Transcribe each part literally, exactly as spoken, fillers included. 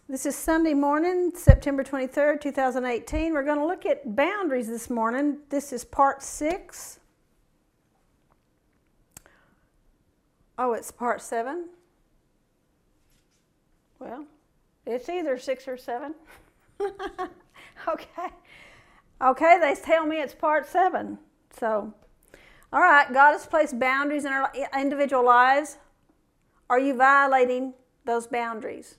This is Sunday morning, September twenty-third, two thousand eighteen. We're going to look at boundaries this morning. This is part six. Oh, it's part seven? Well, it's either six or seven. Okay. Okay, they tell me it's part seven. So, all right, God has placed boundaries in our individual lives. Are you violating those boundaries?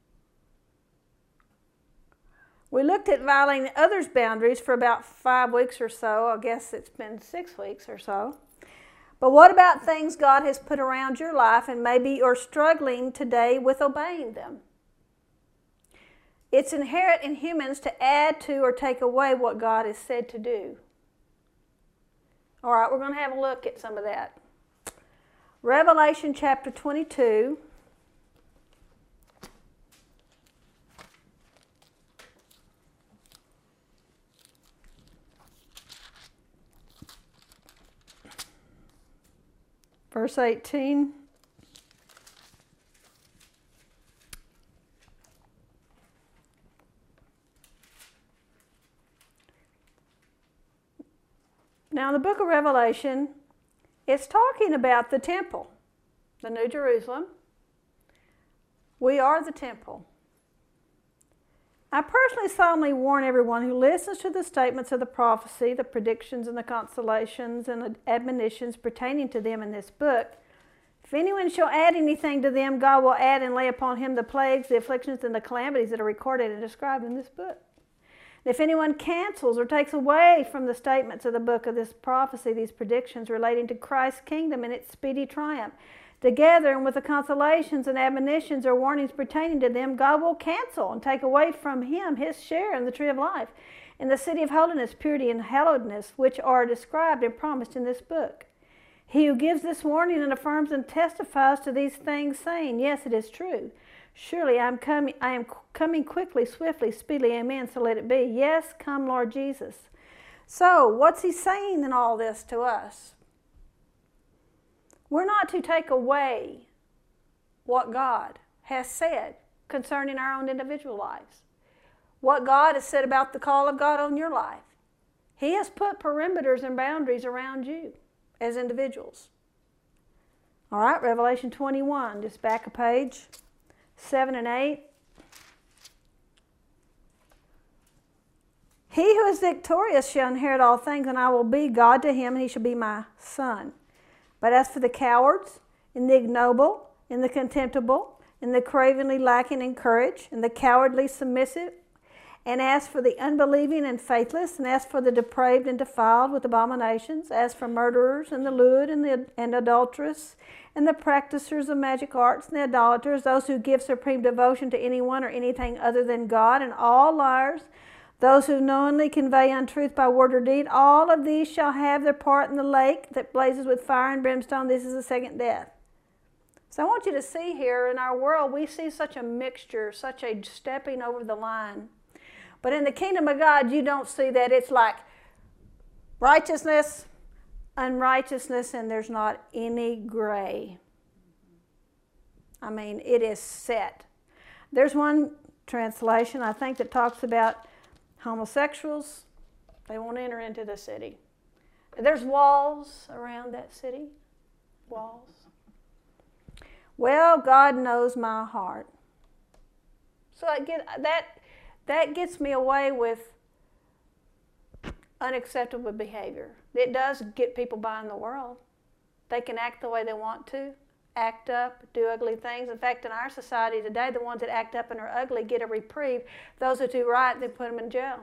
We looked at violating others' boundaries for about five weeks or so. I guess it's been six weeks or so. But what about things God has put around your life and maybe you're struggling today with obeying them? It's inherent in humans to add to or take away what God has said to do. All right, we're going to have a look at some of that. Revelation chapter twenty-two. Verse eighteen. Now, in the book of Revelation, it's talking about the temple, the New Jerusalem. We are the temple. I personally solemnly warn everyone who listens to the statements of the prophecy, the predictions and the consolations and the admonitions pertaining to them in this book. If anyone shall add anything to them, God will add and lay upon him the plagues, the afflictions, and the calamities that are recorded and described in this book. If anyone cancels or takes away from the statements of the book of this prophecy, these predictions relating to Christ's kingdom and its speedy triumph, together and with the consolations and admonitions or warnings pertaining to them, God will cancel and take away from him his share in the tree of life, in the city of holiness, purity, and hallowedness, which are described and promised in this book. He who gives this warning and affirms and testifies to these things, saying, yes, it is true. Surely I am coming, I am coming quickly, swiftly, speedily, amen, so let it be. Yes, come, Lord Jesus. So, what's he saying in all this to us? We're not to take away what God has said concerning our own individual lives. What God has said about the call of God on your life. He has put perimeters and boundaries around you as individuals. All right, Revelation twenty-one, just back a page. seven and eight. He who is victorious shall inherit all things, and I will be God to him, and he shall be my son. But as for the cowards, and the ignoble, and the contemptible, and the cravenly lacking in courage, and the cowardly submissive, and as for the unbelieving and faithless, and as for the depraved and defiled with abominations, as for murderers, and the lewd, and the and adulterous, and the practicers of magic arts, and the idolaters, those who give supreme devotion to anyone or anything other than God, and all liars, those who knowingly convey untruth by word or deed, all of these shall have their part in the lake that blazes with fire and brimstone. This is the second death. So I want you to see here, in our world, we see such a mixture, such a stepping over the line. But in the kingdom of God, you don't see that. It's like righteousness, unrighteousness, and there's not any gray. I mean, it is set. There's one translation, I think, that talks about homosexuals. They won't enter into the city. There's walls around that city. Walls. Well, God knows my heart. So I get that. That gets me away with unacceptable behavior. It does get people by in the world. They can act the way they want to, act up, do ugly things. In fact, in our society today, the ones that act up and are ugly get a reprieve. Those that do right, they put them in jail.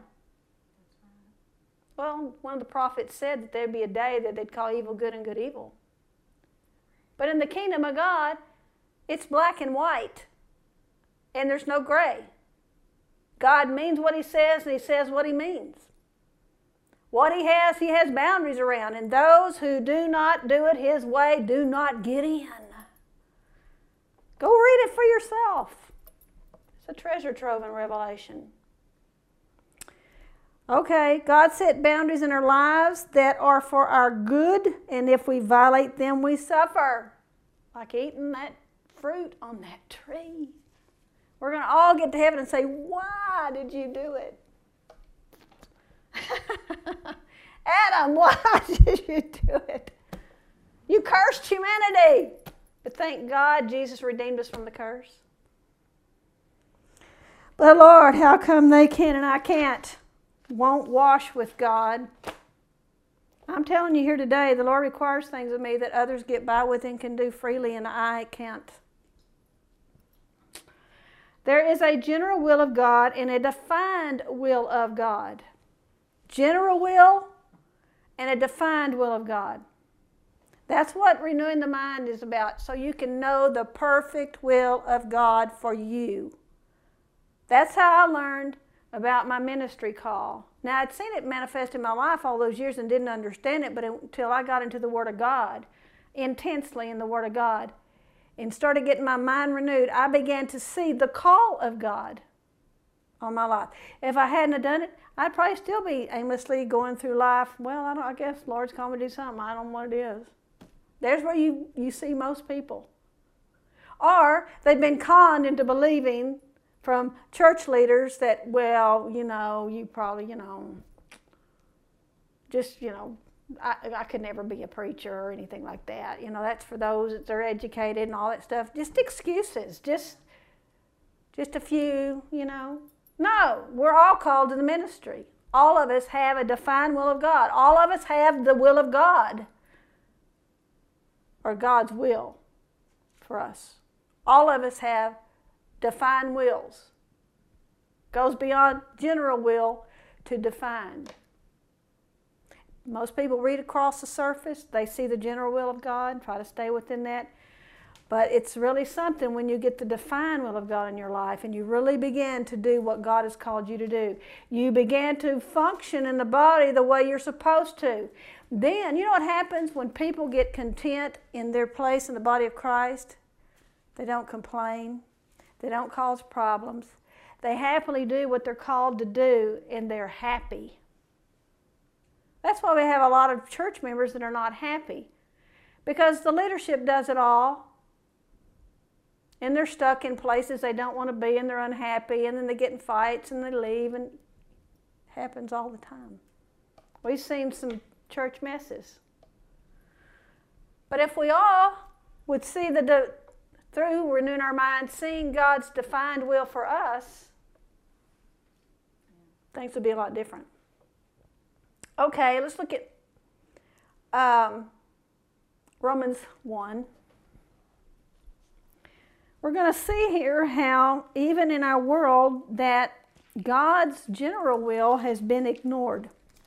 Well, one of the prophets said that there'd be a day that they'd call evil good and good evil. But in the kingdom of God, it's black and white, and there's no gray. God means what he says, and he says what he means. What he has, he has boundaries around, and those who do not do it his way do not get in. Go read it for yourself. It's a treasure trove in Revelation. Okay, God set boundaries in our lives that are for our good, and if we violate them, we suffer. Like eating that fruit on that tree. We're going to all get to heaven and say, why did you do it? Adam, why did you do it? You cursed humanity. But thank God Jesus redeemed us from the curse. But Lord, how come they can and I can't? Won't wash with God. I'm telling you here today, the Lord requires things of me that others get by with and can do freely, and I can't. There is a general will of God and a defined will of God. General will and a defined will of God. That's what renewing the mind is about, so you can know the perfect will of God for you. That's how I learned about my ministry call. Now, I'd seen it manifest in my life all those years and didn't understand it, but until I got into the Word of God, intensely in the Word of God, and started getting my mind renewed, I began to see the call of God on my life. If I hadn't have done it, I'd probably still be aimlessly going through life. Well, I don't. I guess the Lord's called me to do something. I don't know what it is. There's where you, you see most people. Or they've been conned into believing from church leaders that, well, you know, you probably, you know, just, you know, I, I could never be a preacher or anything like that. You know, that's for those that are educated and all that stuff. Just excuses. Just, just a few, you know. No, we're all called to the ministry. All of us have a defined will of God. All of us have the will of God, or God's will for us. All of us have defined wills. Goes beyond general will to defined. Most people read across the surface. They see the general will of God, try to stay within that. But it's really something when you get the defined will of God in your life and you really begin to do what God has called you to do. You begin to function in the body the way you're supposed to. Then, you know what happens when people get content in their place in the body of Christ? They don't complain. They don't cause problems. They happily do what they're called to do, and they're happy. That's why we have a lot of church members that are not happy, because the leadership does it all, and they're stuck in places they don't want to be, and they're unhappy, and then they get in fights, and they leave, and it happens all the time. We've seen some church messes. But if we all would see the, de- through renewing our minds, seeing God's defined will for us, things would be a lot different. Okay, let's look at um, Romans one. We're going to see here how even in our world that God's general will has been ignored.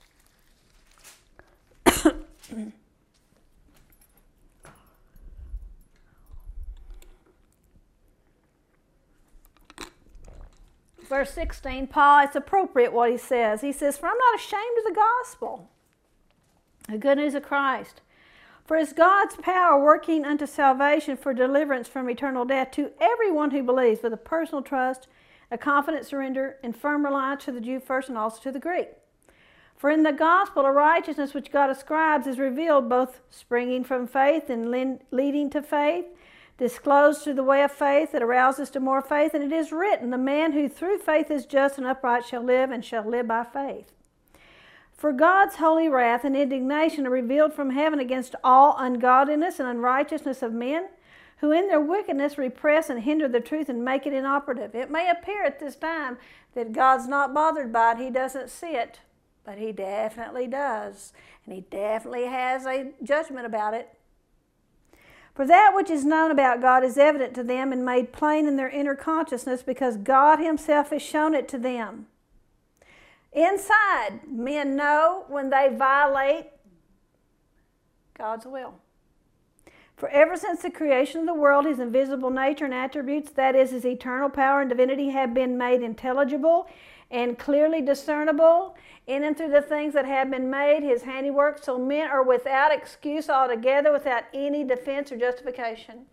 Verse sixteen, Paul, it's appropriate what he says. He says, "For I'm not ashamed of the gospel, the good news of Christ. For it's God's power working unto salvation for deliverance from eternal death to everyone who believes, with a personal trust, a confident surrender, and firm reliance to the Jew first and also to the Greek. For in the gospel a righteousness which God ascribes is revealed, both springing from faith and leading to faith, disclosed through the way of faith that arouses to more faith. And it is written, the man who through faith is just and upright shall live, and shall live by faith. For God's holy wrath and indignation are revealed from heaven against all ungodliness and unrighteousness of men, who in their wickedness repress and hinder the truth and make it inoperative." It may appear at this time that God's not bothered by it, he doesn't see it, but he definitely does, and he definitely has a judgment about it. "For that which is known about God is evident to them and made plain in their inner consciousness, because God himself has shown it to them." Inside, men know when they violate God's will. "For ever since the creation of the world, his invisible nature and attributes, that is, his eternal power and divinity, have been made intelligible and clearly discernible in and through the things that have been made, his handiwork, so men are without excuse altogether, without any defense or justification."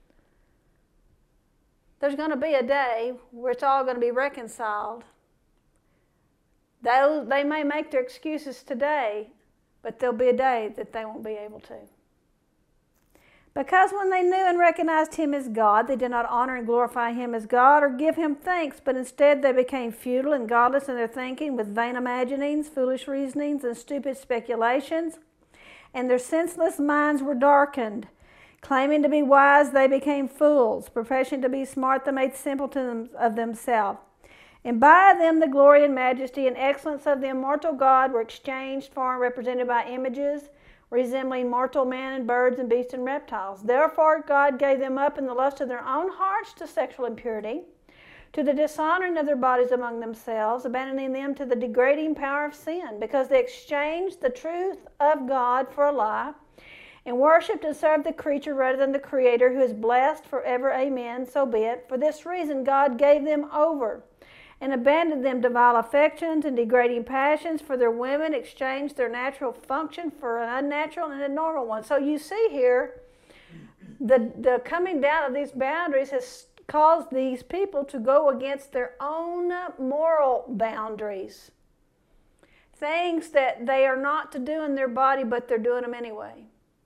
There's going to be a day where it's all going to be reconciled. They, they may make their excuses today, but there'll be a day that they won't be able to. Because when they knew and recognized him as God, they did not honor and glorify him as God or give him thanks, but instead they became futile and godless in their thinking, with vain imaginings, foolish reasonings, and stupid speculations. And their senseless minds were darkened. Claiming to be wise, they became fools. Professing to be smart, they made simpletons of themselves. And by them the glory and majesty and excellence of the immortal God were exchanged for and represented by images resembling mortal men and birds and beasts and reptiles. Therefore God gave them up in the lust of their own hearts to sexual impurity, to the dishonoring of their bodies among themselves, abandoning them to the degrading power of sin, because they exchanged the truth of God for a lie, and worshipped and served the creature rather than the Creator, who is blessed forever. Amen. So be it. For this reason God gave them over and abandoned them to vile affections and degrading passions, for their women exchanged their natural function for an unnatural and abnormal one. So you see here, the, the coming down of these boundaries has caused these people to go against their own moral boundaries. Things that they are not to do in their body, but they're doing them anyway.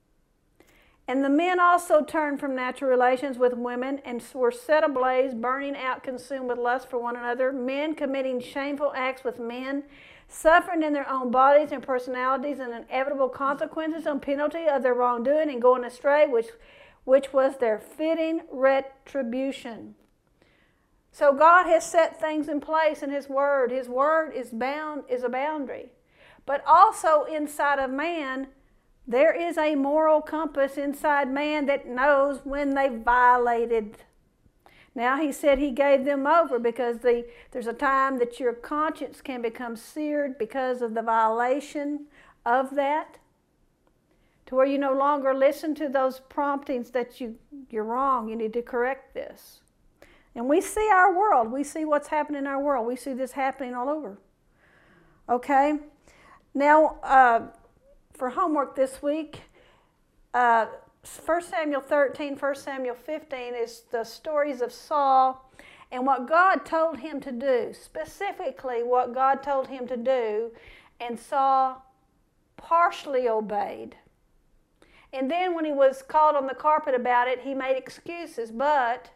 And the men also turned from natural relations with women and were set ablaze, burning out, consumed with lust for one another, men committing shameful acts with men, suffering in their own bodies and personalities and inevitable consequences and penalty of their wrongdoing and going astray, which, which was their fitting retribution. So God has set things in place in His Word. His Word is bound, is a boundary. But also inside of man, there is a moral compass inside man that knows when they violated. Now he said he gave them over because the, there's a time that your conscience can become seared because of the violation of that, to where you no longer listen to those promptings that you, you're wrong, you need to correct this. And we see our world. We see what's happening in our world. We see this happening all over. Okay? Now, uh, for homework this week, uh, First Samuel thirteen, First Samuel fifteen is the stories of Saul and what God told him to do, specifically what God told him to do, and Saul partially obeyed. And then when he was called on the carpet about it, he made excuses, but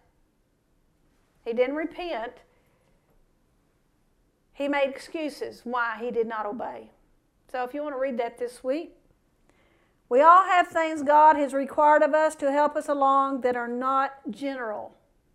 he didn't repent. He made excuses why he did not obey. So if you want to read that this week. We all have things God has required of us to help us along that are not general.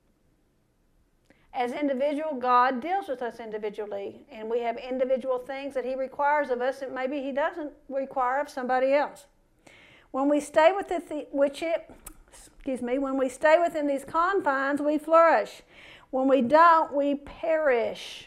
As individual, God deals with us individually, and we have individual things that He requires of us that maybe He doesn't require of somebody else. When we stay within the, which it, excuse me, when we stay within these confines, we flourish. When we don't, we perish.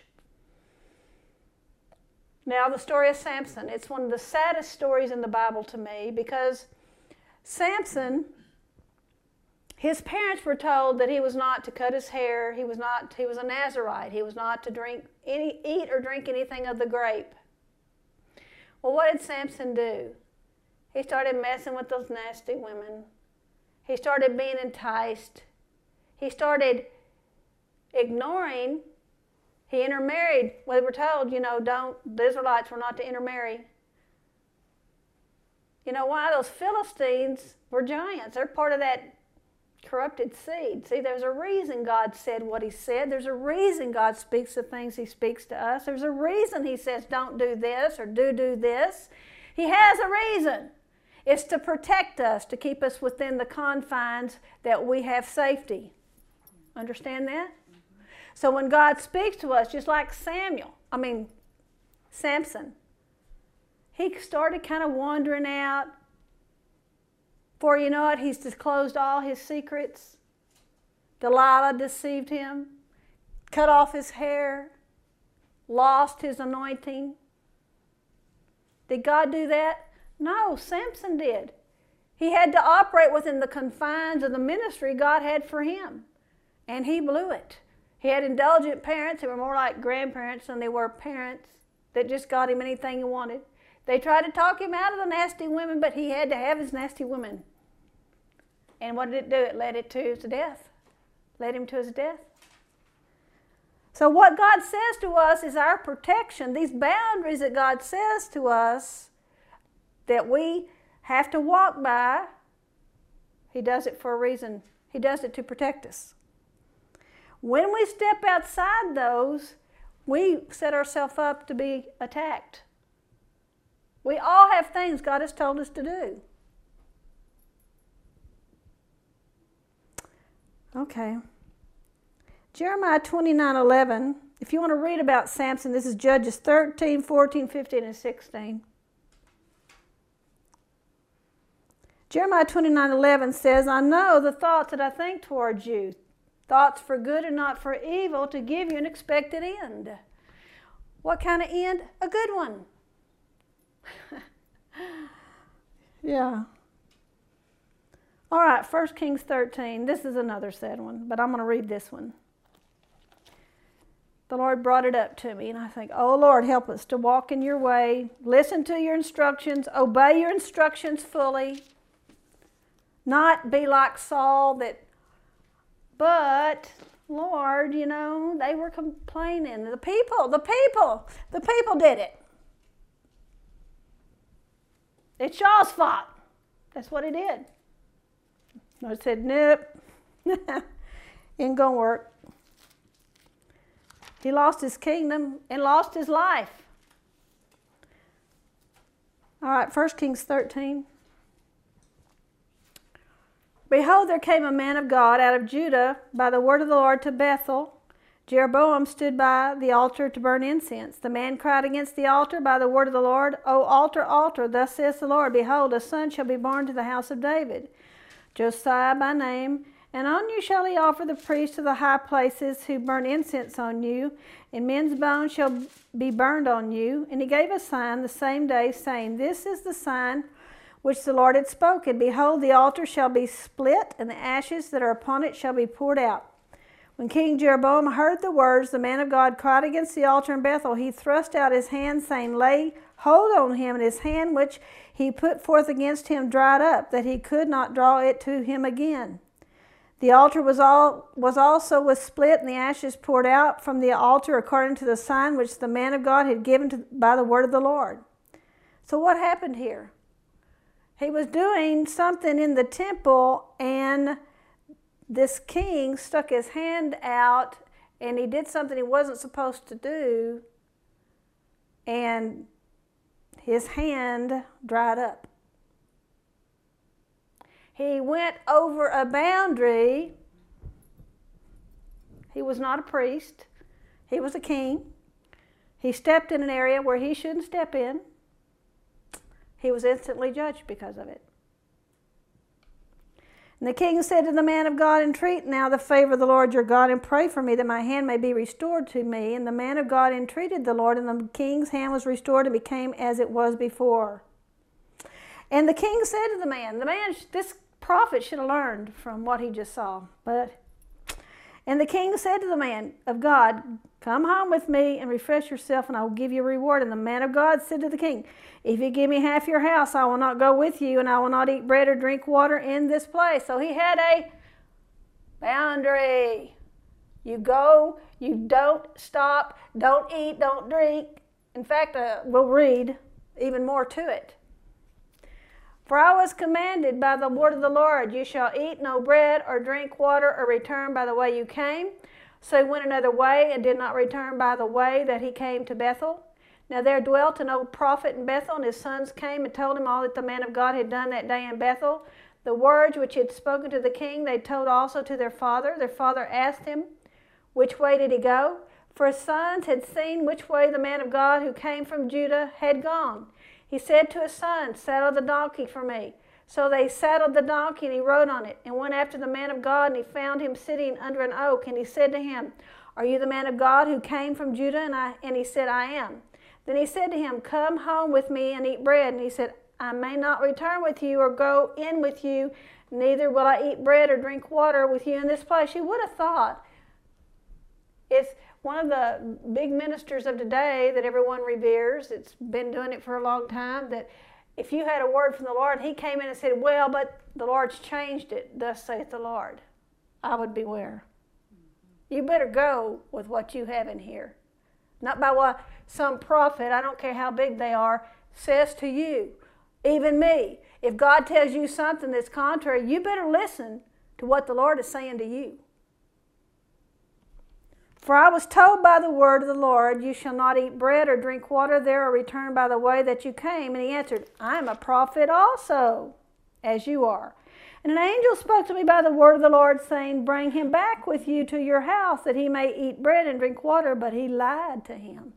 Now, the story of Samson. It's one of the saddest stories in the Bible to me, because Samson, his parents were told that he was not to cut his hair. He was not. He was a Nazirite. He was not to drink any, eat or drink anything of the grape. Well, what did Samson do? He started messing with those nasty women. He started being enticed. He started ignoring. He intermarried. We were told, you know, don't, the Israelites were not to intermarry. You know why? Those Philistines were giants. They're part of that corrupted seed. See, there's a reason God said what He said. There's a reason God speaks the things He speaks to us. There's a reason He says don't do this or do do this. He has a reason. It's to protect us, to keep us within the confines that we have safety. Understand that? So when God speaks to us, just like Samuel, I mean, Samson, he started kind of wandering out. Before you know it, he's disclosed all his secrets. Delilah deceived him, cut off his hair, lost his anointing. Did God do that? No, Samson did. He had to operate within the confines of the ministry God had for him, and he blew it. He had indulgent parents who were more like grandparents than they were parents that just got him anything he wanted. They tried to talk him out of the nasty women, but he had to have his nasty women. And what did it do? It led it to his death. Led him to his death. So what God says to us is our protection. These boundaries that God says to us that we have to walk by, He does it for a reason. He does it to protect us. When we step outside those, we set ourselves up to be attacked. We all have things God has told us to do. Okay. Jeremiah twenty-nine eleven. If you want to read about Samson, this is Judges thirteen, fourteen, fifteen, and sixteen. Jeremiah twenty-nine eleven says, I know the thoughts that I think towards you, thoughts for good and not for evil, to give you an expected end. What kind of end? A good one. Yeah. All right, First Kings thirteen. This is another sad one, but I'm going to read this one. The Lord brought it up to me, and I think, oh, Lord, help us to walk in your way, listen to your instructions, obey your instructions fully, not be like Saul that, but, Lord, you know, they were complaining. The people, the people, the people did it. It's y'all's fault. That's what he did. I said, nope, ain't gonna work. He lost his kingdom and lost his life. All right, First Kings thirteen. Behold, there came a man of God out of Judah by the word of the Lord to Bethel. Jeroboam stood by the altar to burn incense. The man cried against the altar by the word of the Lord, O altar, altar, thus saith the Lord, behold, a son shall be born to the house of David, Josiah by name, and on you shall he offer the priests of the high places who burn incense on you, and men's bones shall be burned on you. And he gave a sign the same day, saying, This is the sign which the Lord had spoken. Behold, the altar shall be split, and the ashes that are upon it shall be poured out. When King Jeroboam heard the words, the man of God cried against the altar in Bethel. He thrust out his hand, saying, Lay hold on him, and his hand which he put forth against him dried up, that he could not draw it to him again. The altar was all was also was split, and the ashes poured out from the altar according to the sign which the man of God had given to, by the word of the Lord. So what happened here? He was doing something in the temple, and this king stuck his hand out, and he did something he wasn't supposed to do, and his hand dried up. He went over a boundary. He was not a priest. He was a king. He stepped in an area where he shouldn't step in. He was instantly judged because of it. And the king said to the man of God, Entreat now the favor of the Lord your God, and pray for me that my hand may be restored to me. And the man of God entreated the Lord, and the king's hand was restored and became as it was before. And the king said to the man, the man, this prophet should have learned from what he just saw. But, and the king said to the man of God, Come home with me and refresh yourself, and I will give you a reward. And the man of God said to the king, If you give me half your house, I will not go with you, and I will not eat bread or drink water in this place. So he had a boundary. You go, you don't stop, don't eat, don't drink. In fact, uh, we'll read even more to it. For I was commanded by the word of the Lord, You shall eat no bread or drink water or return by the way you came. So he went another way and did not return by the way that he came to Bethel. Now there dwelt an old prophet in Bethel, and his sons came and told him all that the man of God had done that day in Bethel. The words which he had spoken to the king they told also to their father. Their father asked him, Which way did he go? For his sons had seen which way the man of God who came from Judah had gone. He said to his sons, Saddle the donkey for me. So they saddled the donkey, and he rode on it, and went after the man of God, and he found him sitting under an oak. And he said to him, Are you the man of God who came from Judah? And, I, and he said, I am. Then he said to him, Come home with me and eat bread. And he said, I may not return with you or go in with you, neither will I eat bread or drink water with you in this place. You would have thought it's one of the big ministers of today that everyone reveres. It's been doing it for a long time, that if you had a word from the Lord, he came in and said, Well, but the Lord's changed it, thus saith the Lord. I would beware. You better go with what you have in here. Not by what some prophet, I don't care how big they are, says to you, even me. if God tells you something that's contrary, you better listen to what the Lord is saying to you. For I was told by the word of the Lord, you shall not eat bread or drink water there or return by the way that you came. And he answered, I am a prophet also, as you are. And an angel spoke to me by the word of the Lord, saying, bring him back with you to your house, that he may eat bread and drink water. But he lied to him.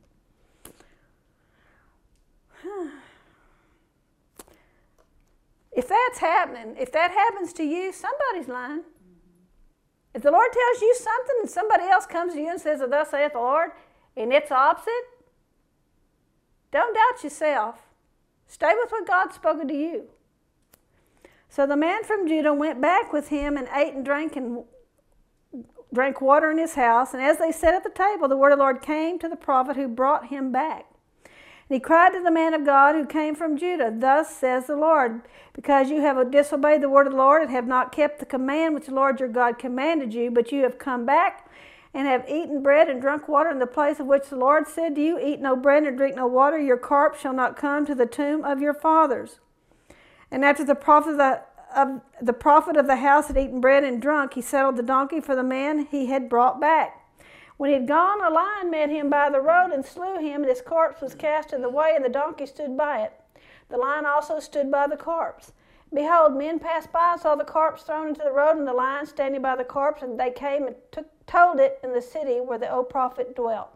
If that's happening, if that happens to you, somebody's lying. If the Lord tells you something and somebody else comes to you and says, thus saith the Lord, and it's opposite, don't doubt yourself. Stay with what God's spoken to you. So the man from Judah went back with him and ate and drank and drank water in his house. And as they sat at the table, the word of the Lord came to the prophet who brought him back. And he cried to the man of God who came from Judah, thus says the Lord, because you have disobeyed the word of the Lord and have not kept the command which the Lord your God commanded you, but you have come back and have eaten bread and drunk water in the place of which the Lord said to you, eat no bread and drink no water, your corpse shall not come to the tomb of your fathers. And after the prophet of the, of, the prophet of the house had eaten bread and drunk, he saddled the donkey for the man he had brought back. When he had gone, a lion met him by the road and slew him, and his corpse was cast in the way, and the donkey stood by it. The lion also stood by the corpse. Behold, men passed by and saw the corpse thrown into the road, and the lion standing by the corpse, and they came and took, told it in the city where the old prophet dwelt.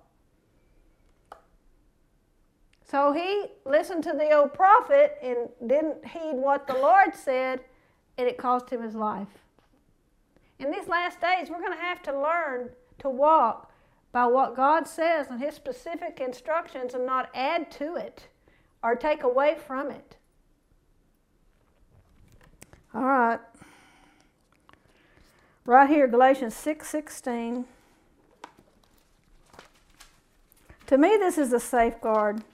So he listened to the old prophet and didn't heed what the Lord said, and it cost him his life. In these last days, we're going to have to learn to walk by what God says and his specific instructions and not add to it or take away from it. All right. Right here, Galatians six sixteen. To me, this is a safeguard.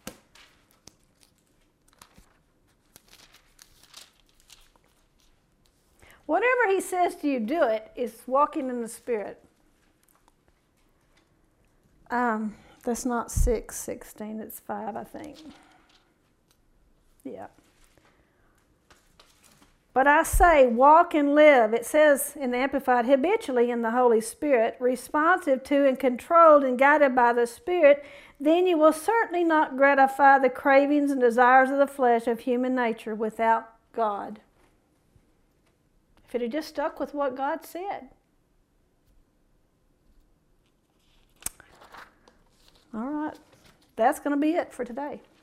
Whatever he says to you, do it, is walking in the Spirit. Um, that's not six sixteen, it's five, I think. Yeah. But I say, walk and live. It says in the Amplified, habitually in the Holy Spirit, responsive to and controlled and guided by the Spirit, then you will certainly not gratify the cravings and desires of the flesh of human nature without God. If it had just stuck with what God said. All right, that's going to be it for today.